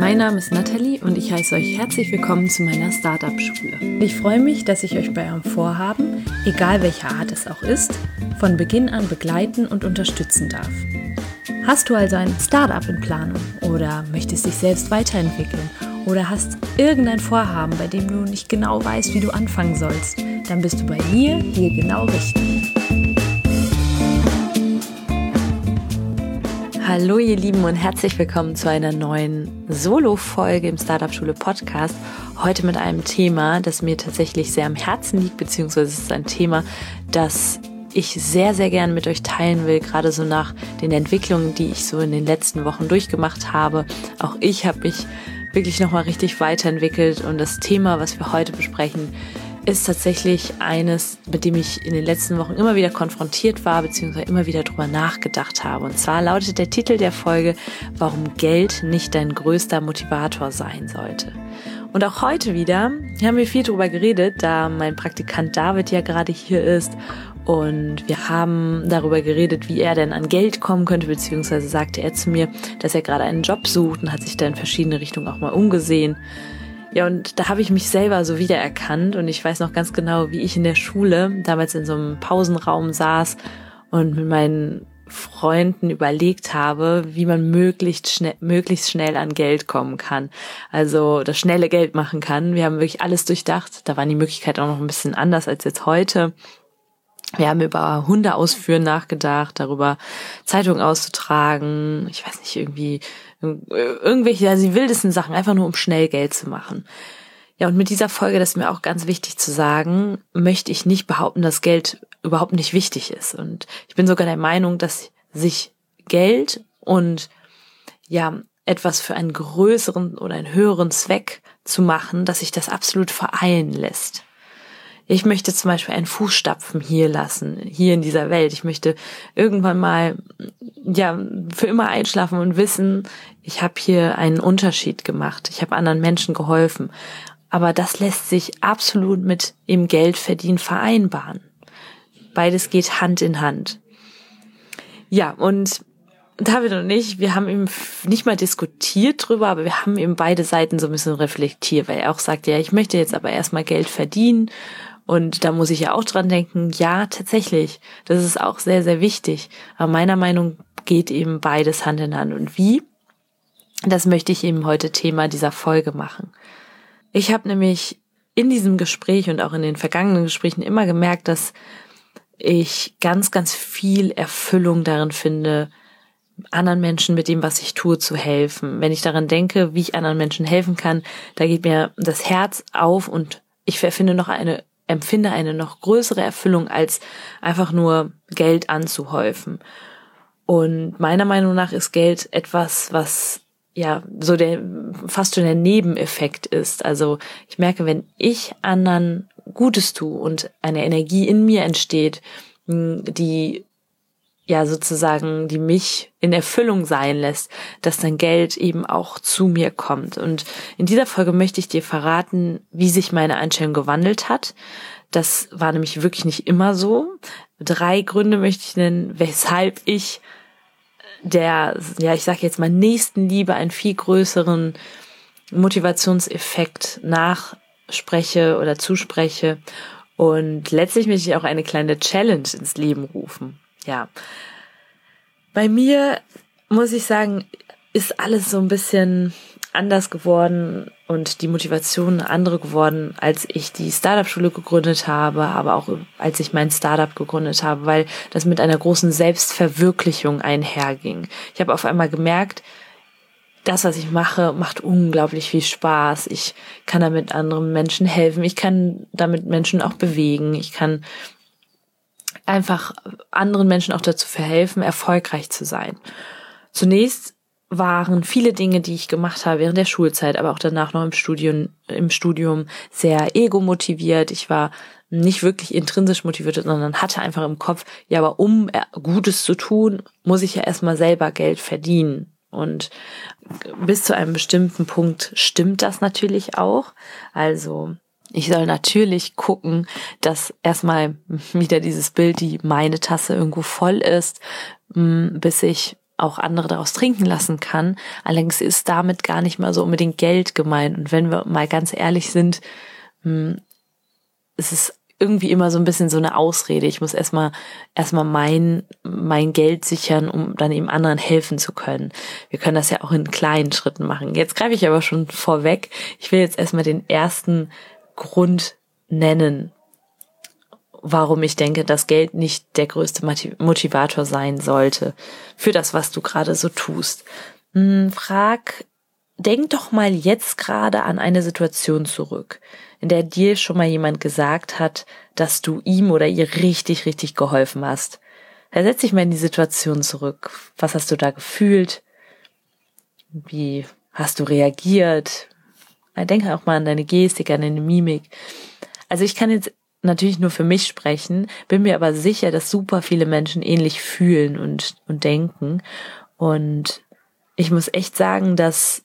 Mein Name ist Nathalie und ich heiße euch herzlich willkommen zu meiner Startup-Schule. Ich freue mich, dass ich euch bei eurem Vorhaben, egal welcher Art es auch ist, von Beginn an begleiten und unterstützen darf. Hast du also ein Startup in Planung oder möchtest dich selbst weiterentwickeln oder hast irgendein Vorhaben, bei dem du nicht genau weißt, wie du anfangen sollst, dann bist du bei mir hier genau richtig. Hallo ihr Lieben und herzlich willkommen zu einer neuen Solo-Folge im Startup-Schule Podcast. Heute mit einem Thema, das mir tatsächlich sehr am Herzen liegt, beziehungsweise es ist ein Thema, das ich sehr, sehr gerne mit euch teilen will, gerade so nach den Entwicklungen, die ich so in den letzten Wochen durchgemacht habe. Auch ich habe mich wirklich nochmal richtig weiterentwickelt und das Thema, was wir heute besprechen, ist tatsächlich eines, mit dem ich in den letzten Wochen immer wieder konfrontiert war, beziehungsweise immer wieder drüber nachgedacht habe. Und zwar lautet der Titel der Folge, warum Geld nicht dein größter Motivator sein sollte. Und auch heute wieder haben wir viel drüber geredet, da mein Praktikant David ja gerade hier ist. Und wir haben darüber geredet, wie er denn an Geld kommen könnte, beziehungsweise sagte er zu mir, dass er gerade einen Job sucht und hat sich da in verschiedene Richtungen auch mal umgesehen. Ja, und da habe ich mich selber so wiedererkannt und ich weiß noch ganz genau, wie ich in der Schule damals in so einem Pausenraum saß und mit meinen Freunden überlegt habe, wie man möglichst schnell an Geld kommen kann. Also das schnelle Geld machen kann. Wir haben wirklich alles durchdacht. Da waren die Möglichkeiten auch noch ein bisschen anders als jetzt heute. Wir haben über Hunde ausführen nachgedacht, darüber Zeitungen auszutragen, ich weiß nicht, irgendwelche, also die wildesten Sachen, einfach nur um schnell Geld zu machen. Ja, und mit dieser Folge, das ist mir auch ganz wichtig zu sagen, möchte ich nicht behaupten, dass Geld überhaupt nicht wichtig ist. Und ich bin sogar der Meinung, dass sich Geld und ja, etwas für einen größeren oder einen höheren Zweck zu machen, dass sich das absolut vereinen lässt. Ich möchte zum Beispiel einen Fußstapfen hier lassen, hier in dieser Welt. Ich möchte irgendwann mal, ja, für immer einschlafen und wissen, ich habe hier einen Unterschied gemacht. Ich habe anderen Menschen geholfen. Aber das lässt sich absolut mit dem Geldverdienen vereinbaren. Beides geht Hand in Hand. Ja, und David und ich, wir haben eben nicht mal diskutiert drüber, aber wir haben eben beide Seiten so ein bisschen reflektiert, weil er auch sagt, ja, ich möchte jetzt aber erstmal Geld verdienen. Und da muss ich ja auch dran denken, ja, tatsächlich, das ist auch sehr, sehr wichtig. Aber meiner Meinung nach geht eben beides Hand in Hand. Und wie? Das möchte ich eben heute Thema dieser Folge machen. Ich habe nämlich in diesem Gespräch und auch in den vergangenen Gesprächen immer gemerkt, dass ich ganz, ganz viel Erfüllung darin finde, anderen Menschen mit dem, was ich tue, zu helfen. Wenn ich daran denke, wie ich anderen Menschen helfen kann, da geht mir das Herz auf und ich empfinde eine noch größere Erfüllung, als einfach nur Geld anzuhäufen. Und meiner Meinung nach ist Geld etwas, was ja so fast schon der Nebeneffekt ist. Also ich merke, wenn ich anderen Gutes tue und eine Energie in mir entsteht, die ja sozusagen, die mich in Erfüllung sein lässt, dass dann Geld eben auch zu mir kommt. Und in dieser Folge möchte ich dir verraten, wie sich meine Einstellung gewandelt hat. Das war nämlich wirklich nicht immer so. 3 Gründe möchte ich nennen, weshalb ich ich sage jetzt mal Nächstenliebe, einen viel größeren Motivationseffekt nachspreche oder zuspreche. Und letztlich möchte ich auch eine kleine Challenge ins Leben rufen. Ja, bei mir, muss ich sagen, ist alles so ein bisschen anders geworden und die Motivation eine andere geworden, als ich die Startup-Schule gegründet habe, aber auch als ich mein Startup gegründet habe, weil das mit einer großen Selbstverwirklichung einherging. Ich habe auf einmal gemerkt, das, was ich mache, macht unglaublich viel Spaß. Ich kann damit anderen Menschen helfen. Ich kann damit Menschen auch bewegen. Ich kann einfach anderen Menschen auch dazu verhelfen, erfolgreich zu sein. Zunächst waren viele Dinge, die ich gemacht habe während der Schulzeit, aber auch danach noch im Studium sehr ego-motiviert. Ich war nicht wirklich intrinsisch motiviert, sondern hatte einfach im Kopf, ja, aber um Gutes zu tun, muss ich ja erstmal selber Geld verdienen. Und bis zu einem bestimmten Punkt stimmt das natürlich auch. Also ich soll natürlich gucken, dass erstmal wieder dieses Bild, die meine Tasse irgendwo voll ist, bis ich auch andere daraus trinken lassen kann. Allerdings ist damit gar nicht mal so unbedingt Geld gemeint. Und wenn wir mal ganz ehrlich sind, ist es irgendwie immer so ein bisschen so eine Ausrede. Ich muss erstmal mein Geld sichern, um dann eben anderen helfen zu können. Wir können das ja auch in kleinen Schritten machen. Jetzt greife ich aber schon vorweg. Ich will jetzt erstmal den ersten Grund nennen, warum ich denke, dass Geld nicht der größte Motivator sein sollte für das, was du gerade so tust. Denk doch mal jetzt gerade an eine Situation zurück, in der dir schon mal jemand gesagt hat, dass du ihm oder ihr richtig, richtig geholfen hast. Versetz dich mal in die Situation zurück. Was hast du da gefühlt? Wie hast du reagiert? Denke auch mal an deine Gestik, an deine Mimik. Also ich kann jetzt natürlich nur für mich sprechen, bin mir aber sicher, dass super viele Menschen ähnlich fühlen und denken. Und ich muss echt sagen, dass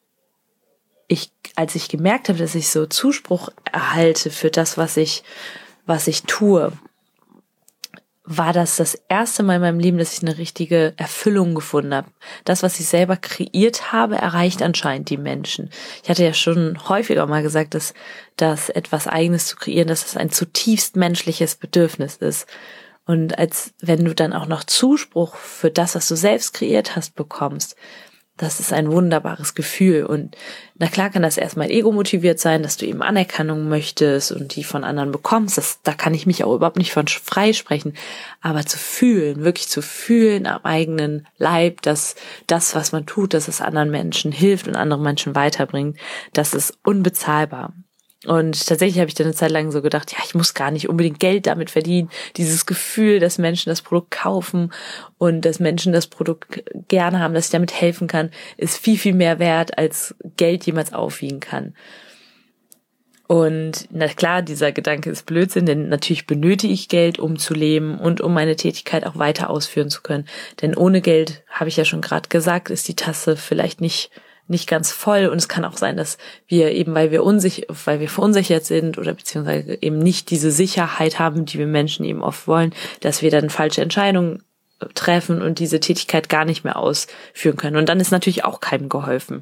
als ich gemerkt habe, dass ich so Zuspruch erhalte für das, was ich tue, war das erste Mal in meinem Leben, dass ich eine richtige Erfüllung gefunden habe. Das, was ich selber kreiert habe, erreicht anscheinend die Menschen. Ich hatte ja schon häufiger mal gesagt, dass etwas Eigenes zu kreieren, dass es ein zutiefst menschliches Bedürfnis ist. Und als wenn du dann auch noch Zuspruch für das, was du selbst kreiert hast, bekommst, das ist ein wunderbares Gefühl. Und na klar kann das erstmal ego-motiviert sein, dass du eben Anerkennung möchtest und die von anderen bekommst. Da kann ich mich auch überhaupt nicht von freisprechen. Aber zu fühlen, wirklich zu fühlen am eigenen Leib, dass das, was man tut, dass es anderen Menschen hilft und andere Menschen weiterbringt, das ist unbezahlbar. Und tatsächlich habe ich dann eine Zeit lang so gedacht, ja, ich muss gar nicht unbedingt Geld damit verdienen. Dieses Gefühl, dass Menschen das Produkt kaufen und dass Menschen das Produkt gerne haben, dass ich damit helfen kann, ist viel, viel mehr wert, als Geld jemals aufwiegen kann. Und na klar, dieser Gedanke ist Blödsinn, denn natürlich benötige ich Geld, um zu leben und um meine Tätigkeit auch weiter ausführen zu können. Denn ohne Geld, habe ich ja schon gerade gesagt, ist die Tasse vielleicht nicht ganz voll, und es kann auch sein, dass wir eben, weil wir verunsichert sind oder beziehungsweise eben nicht diese Sicherheit haben, die wir Menschen eben oft wollen, dass wir dann falsche Entscheidungen treffen und diese Tätigkeit gar nicht mehr ausführen können. Und dann ist natürlich auch keinem geholfen.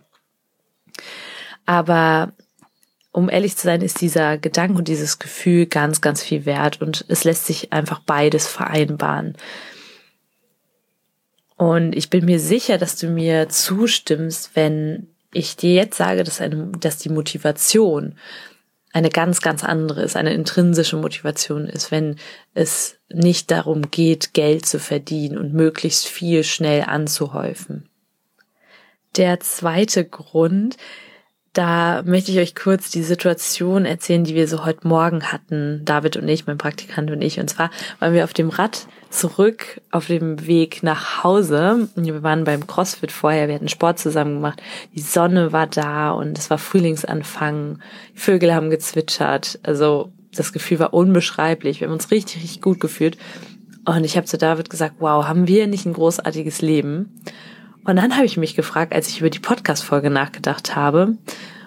Aber um ehrlich zu sein, ist dieser Gedanke und dieses Gefühl ganz, ganz viel wert, und es lässt sich einfach beides vereinbaren. Und ich bin mir sicher, dass du mir zustimmst, wenn ich dir jetzt sage, dass die Motivation eine ganz, ganz andere ist, eine intrinsische Motivation ist, wenn es nicht darum geht, Geld zu verdienen und möglichst viel schnell anzuhäufen. Der zweite Grund, da möchte ich euch kurz die Situation erzählen, die wir so heute Morgen hatten, David und ich, mein Praktikant und ich. Und zwar waren wir auf dem Rad zurück auf dem Weg nach Hause. Wir waren beim CrossFit vorher, wir hatten Sport zusammen gemacht. Die Sonne war da und es war Frühlingsanfang. Die Vögel haben gezwitschert. Also das Gefühl war unbeschreiblich. Wir haben uns richtig, richtig gut gefühlt. Und ich habe zu David gesagt, wow, haben wir nicht ein großartiges Leben? Und dann habe ich mich gefragt, als ich über die Podcast-Folge nachgedacht habe,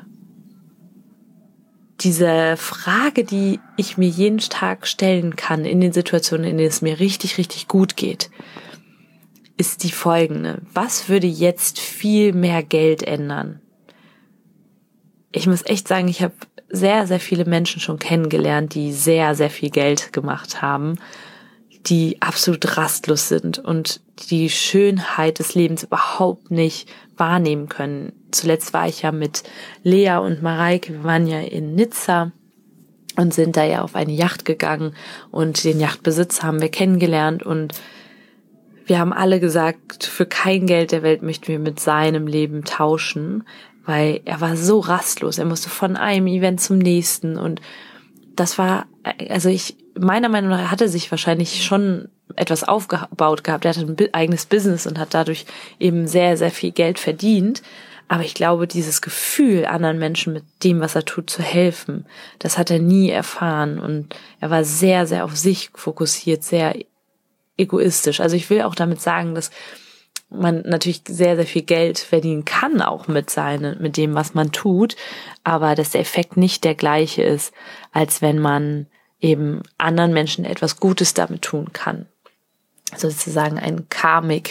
diese Frage, die ich mir jeden Tag stellen kann in den Situationen, in denen es mir richtig, richtig gut geht, ist die folgende: Was würde jetzt viel mehr Geld ändern? Ich muss echt sagen, ich habe sehr, sehr viele Menschen schon kennengelernt, die sehr, sehr viel Geld gemacht haben, die absolut rastlos sind und die Schönheit des Lebens überhaupt nicht wahrnehmen können. Zuletzt war ich ja mit Lea und Mareike, wir waren ja in Nizza und sind da ja auf eine Yacht gegangen, und den Yachtbesitzer haben wir kennengelernt, und wir haben alle gesagt, für kein Geld der Welt möchten wir mit seinem Leben tauschen, weil er war so rastlos. Er musste von einem Event zum nächsten, und das war, also meiner Meinung nach, er hatte sich wahrscheinlich schon etwas aufgebaut gehabt. Er hatte ein eigenes Business und hat dadurch eben sehr, sehr viel Geld verdient. Aber ich glaube, dieses Gefühl, anderen Menschen mit dem, was er tut, zu helfen, das hat er nie erfahren. Und er war sehr, sehr auf sich fokussiert, sehr egoistisch. Also ich will auch damit sagen, dass man natürlich sehr, sehr viel Geld verdienen kann, auch mit dem, was man tut, aber dass der Effekt nicht der gleiche ist, als wenn man eben anderen Menschen etwas Gutes damit tun kann. Also sozusagen ein Karmic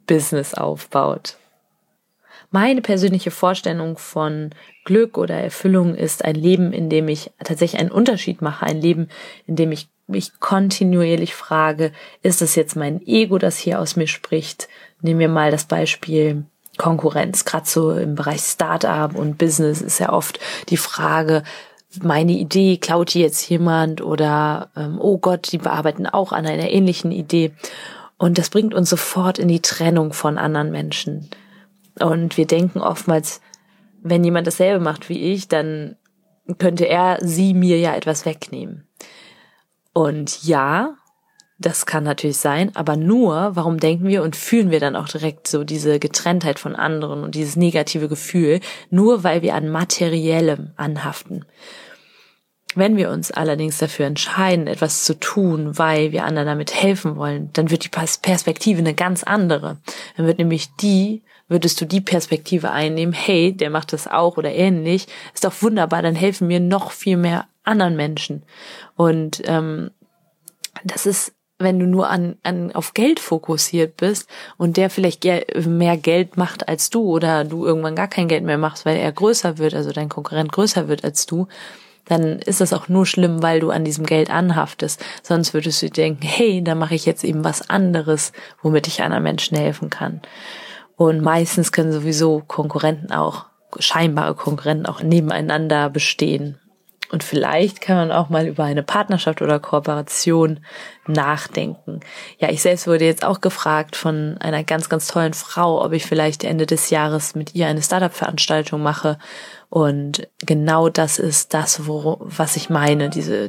Business aufbaut. Meine persönliche Vorstellung von Glück oder Erfüllung ist ein Leben, in dem ich tatsächlich einen Unterschied mache, ein Leben, in dem ich mich kontinuierlich frage, ist es jetzt mein Ego, das hier aus mir spricht? Nehmen wir mal das Beispiel Konkurrenz. Gerade so im Bereich Startup und Business ist ja oft die Frage, meine Idee, klaut die jetzt jemand oder oh Gott, die bearbeiten auch an einer ähnlichen Idee. Und das bringt uns sofort in die Trennung von anderen Menschen. Und wir denken oftmals, wenn jemand dasselbe macht wie ich, dann könnte sie mir ja etwas wegnehmen. Und ja, das kann natürlich sein, aber nur, warum denken wir und fühlen wir dann auch direkt so diese Getrenntheit von anderen und dieses negative Gefühl, nur weil wir an Materiellem anhaften. Wenn wir uns allerdings dafür entscheiden, etwas zu tun, weil wir anderen damit helfen wollen, dann wird die Perspektive eine ganz andere. Dann würdest du die Perspektive einnehmen, hey, der macht das auch oder ähnlich, ist doch wunderbar, dann helfen mir noch viel mehr anderen Menschen. Und das ist, wenn du nur auf Geld fokussiert bist und der vielleicht mehr Geld macht als du oder du irgendwann gar kein Geld mehr machst, weil er größer wird, also dein Konkurrent größer wird als du, dann ist das auch nur schlimm, weil du an diesem Geld anhaftest. Sonst würdest du denken, hey, da mache ich jetzt eben was anderes, womit ich anderen Menschen helfen kann. Und meistens können sowieso scheinbare Konkurrenten auch nebeneinander bestehen. Und vielleicht kann man auch mal über eine Partnerschaft oder Kooperation nachdenken. Ja, ich selbst wurde jetzt auch gefragt von einer ganz, ganz tollen Frau, ob ich vielleicht Ende des Jahres mit ihr eine Startup-Veranstaltung mache. Und genau das ist das, was ich meine.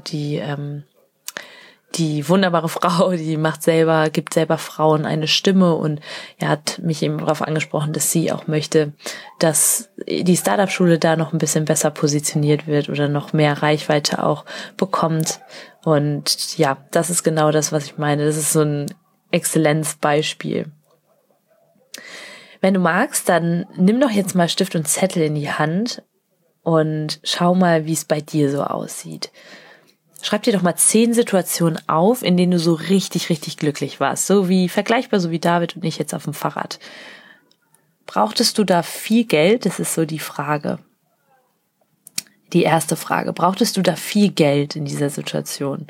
Die wunderbare Frau, gibt selber Frauen eine Stimme und er hat mich eben darauf angesprochen, dass sie auch möchte, dass die Startup-Schule da noch ein bisschen besser positioniert wird oder noch mehr Reichweite auch bekommt. Und ja, das ist genau das, was ich meine. Das ist so ein Exzellenzbeispiel. Wenn du magst, dann nimm doch jetzt mal Stift und Zettel in die Hand und schau mal, wie es bei dir so aussieht. Schreib dir doch mal 10 Situationen auf, in denen du so richtig, richtig glücklich warst. Vergleichbar so wie David und ich jetzt auf dem Fahrrad. Brauchtest du da viel Geld? Das ist so die Frage. Die erste Frage. Brauchtest du da viel Geld in dieser Situation?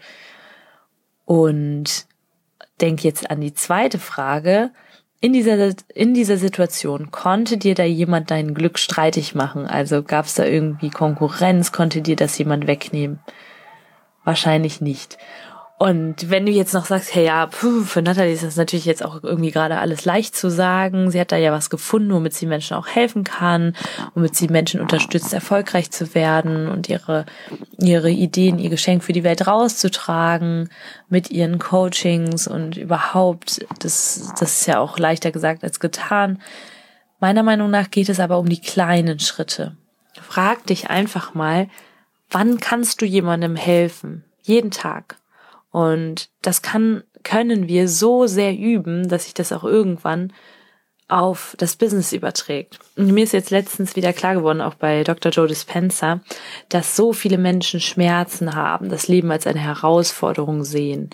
Und denk jetzt an die zweite Frage. In dieser Situation, konnte dir da jemand dein Glück streitig machen? Also gab es da irgendwie Konkurrenz? Konnte dir das jemand wegnehmen? Wahrscheinlich nicht. Und wenn du jetzt noch sagst, hey ja, für Natalie ist das natürlich jetzt auch irgendwie gerade alles leicht zu sagen. Sie hat da ja was gefunden, womit sie Menschen auch helfen kann, womit sie Menschen unterstützt, erfolgreich zu werden und ihre Ideen, ihr Geschenk für die Welt rauszutragen mit ihren Coachings und überhaupt. Das ist ja auch leichter gesagt als getan. Meiner Meinung nach geht es aber um die kleinen Schritte. Frag dich einfach mal, wann kannst du jemandem helfen? Jeden Tag. Und das können wir so sehr üben, dass sich das auch irgendwann auf das Business überträgt. Und mir ist jetzt letztens wieder klar geworden, auch bei Dr. Joe Dispenza, dass so viele Menschen Schmerzen haben, das Leben als eine Herausforderung sehen.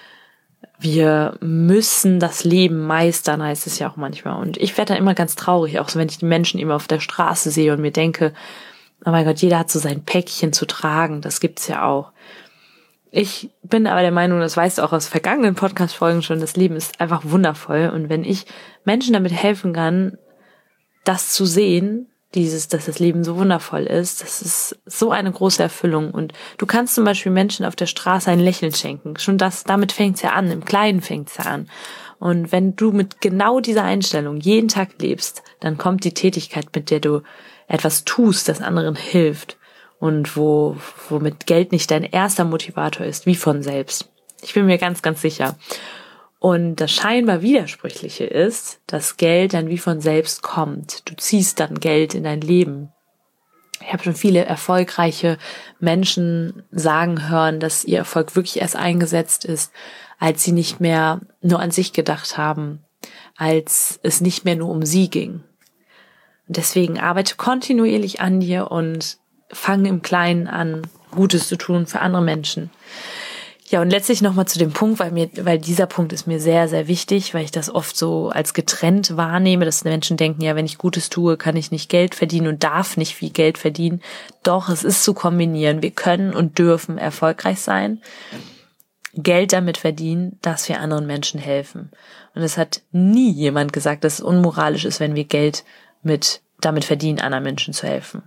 Wir müssen das Leben meistern, heißt es ja auch manchmal. Und ich werde dann immer ganz traurig, auch so wenn ich die Menschen immer auf der Straße sehe und mir denke, oh mein Gott, jeder hat so sein Päckchen zu tragen, das gibt's ja auch. Ich bin aber der Meinung, das weißt du auch aus vergangenen Podcast-Folgen schon, das Leben ist einfach wundervoll. Und wenn ich Menschen damit helfen kann, das zu sehen, dass das Leben so wundervoll ist, das ist so eine große Erfüllung. Und du kannst zum Beispiel Menschen auf der Straße ein Lächeln schenken. Schon damit fängt's ja an, im Kleinen fängt's ja an. Und wenn du mit genau dieser Einstellung jeden Tag lebst, dann kommt die Tätigkeit, mit der du etwas tust, das anderen hilft. Und womit Geld nicht dein erster Motivator ist, wie von selbst. Ich bin mir ganz, ganz sicher. Und das scheinbar Widersprüchliche ist, dass Geld dann wie von selbst kommt. Du ziehst dann Geld in dein Leben. Ich habe schon viele erfolgreiche Menschen sagen hören, dass ihr Erfolg wirklich erst eingesetzt ist, als sie nicht mehr nur an sich gedacht haben, als es nicht mehr nur um sie ging. Und deswegen arbeite kontinuierlich an dir und fange im Kleinen an, Gutes zu tun für andere Menschen. Ja, und letztlich nochmal zu dem Punkt, weil dieser Punkt ist mir sehr, sehr wichtig, weil ich das oft so als getrennt wahrnehme, dass Menschen denken, ja, wenn ich Gutes tue, kann ich nicht Geld verdienen und darf nicht viel Geld verdienen. Doch, es ist zu kombinieren. Wir können und dürfen erfolgreich sein, Geld damit verdienen, dass wir anderen Menschen helfen. Und es hat nie jemand gesagt, dass es unmoralisch ist, wenn wir Geld damit verdienen, anderen Menschen zu helfen.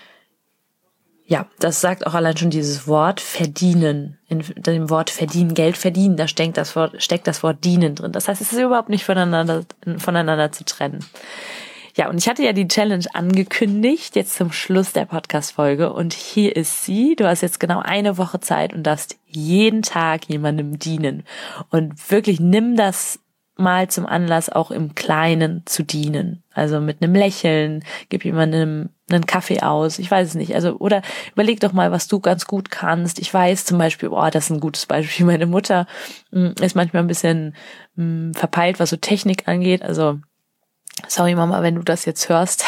Ja, das sagt auch allein schon dieses Wort verdienen. In dem Wort verdienen, Geld verdienen, da steckt das Wort dienen drin. Das heißt, es ist überhaupt nicht voneinander zu trennen. Ja, und ich hatte ja die Challenge angekündigt, jetzt zum Schluss der Podcast-Folge. Und hier ist sie. Du hast jetzt genau 1 Woche Zeit und darfst jeden Tag jemandem dienen. Und wirklich nimm das mal zum Anlass, auch im Kleinen zu dienen. Also mit einem Lächeln, gib jemandem einen Kaffee aus, ich weiß es nicht. Also, oder überleg doch mal, was du ganz gut kannst. Ich weiß zum Beispiel, das ist ein gutes Beispiel. Meine Mutter ist manchmal ein bisschen verpeilt, was so Technik angeht. Also, sorry Mama, wenn du das jetzt hörst.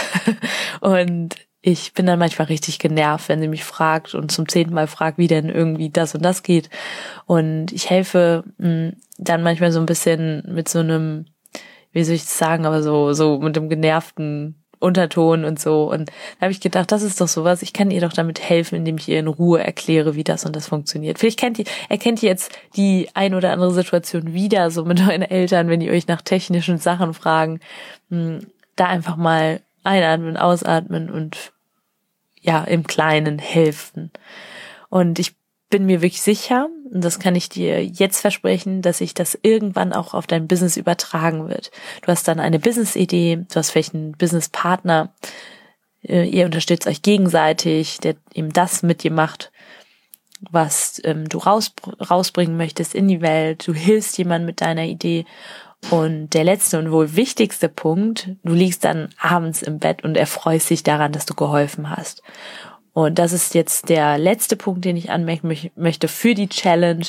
Und ich bin dann manchmal richtig genervt, wenn sie mich fragt und zum 10. Mal fragt, wie denn irgendwie das und das geht. Und ich helfe dann manchmal so ein bisschen mit so einem, wie soll ich das sagen, aber so mit dem genervten Unterton und so. Und da habe ich gedacht, das ist doch sowas, ich kann ihr doch damit helfen, indem ich ihr in Ruhe erkläre, wie das und das funktioniert. Vielleicht erkennt ihr jetzt die ein oder andere Situation wieder, so mit euren Eltern, wenn die euch nach technischen Sachen fragen, da einfach mal einatmen, ausatmen und ja, im Kleinen helfen. Und ich bin mir wirklich sicher, und das kann ich dir jetzt versprechen, dass sich das irgendwann auch auf dein Business übertragen wird. Du hast dann eine Business-Idee, du hast vielleicht einen Business-Partner, ihr unterstützt euch gegenseitig, der eben das mit dir macht, was du rausbringen möchtest in die Welt. Du hilfst jemandem mit deiner Idee. Und der letzte und wohl wichtigste Punkt, du liegst dann abends im Bett und erfreust dich daran, dass du geholfen hast. Und das ist jetzt der letzte Punkt, den ich anmerken möchte für die Challenge.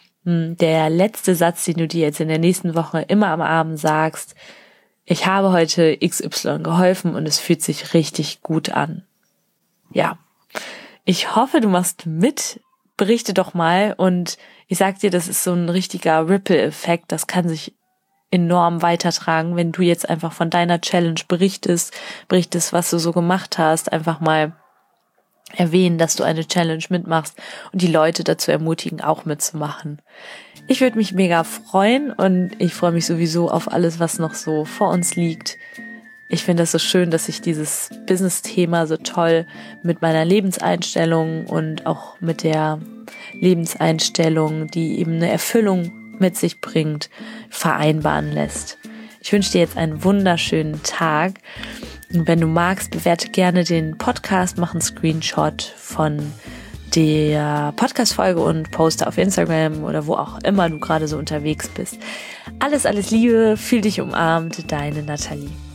Der letzte Satz, den du dir jetzt in der nächsten Woche immer am Abend sagst: Ich habe heute XY geholfen und es fühlt sich richtig gut an. Ja, ich hoffe, du machst mit. Berichte doch mal. Und ich sag dir, das ist so ein richtiger Ripple-Effekt. Das kann sich enorm weitertragen, wenn du jetzt einfach von deiner Challenge berichtest, was du so gemacht hast, einfach mal erwähnen, dass du eine Challenge mitmachst und die Leute dazu ermutigen, auch mitzumachen. Ich würde mich mega freuen und ich freue mich sowieso auf alles, was noch so vor uns liegt. Ich finde das so schön, dass ich dieses Business-Thema so toll mit meiner Lebenseinstellung und auch mit der Lebenseinstellung, die eben eine Erfüllung mit sich bringt, vereinbaren lässt. Ich wünsche dir jetzt einen wunderschönen Tag. Und wenn du magst, bewerte gerne den Podcast, mach einen Screenshot von der Podcast-Folge und poste auf Instagram oder wo auch immer du gerade so unterwegs bist. Alles Liebe, fühl dich umarmt, deine Nathalie.